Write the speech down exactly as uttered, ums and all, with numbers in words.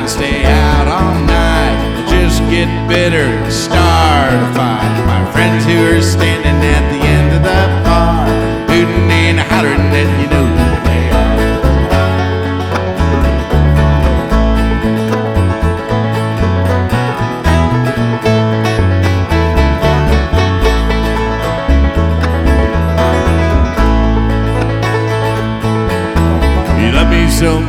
stay out all night, just get bitter and start a fight. My friends who are standing at the end of the bar, hooting and hollering, and you know who they are. You love me so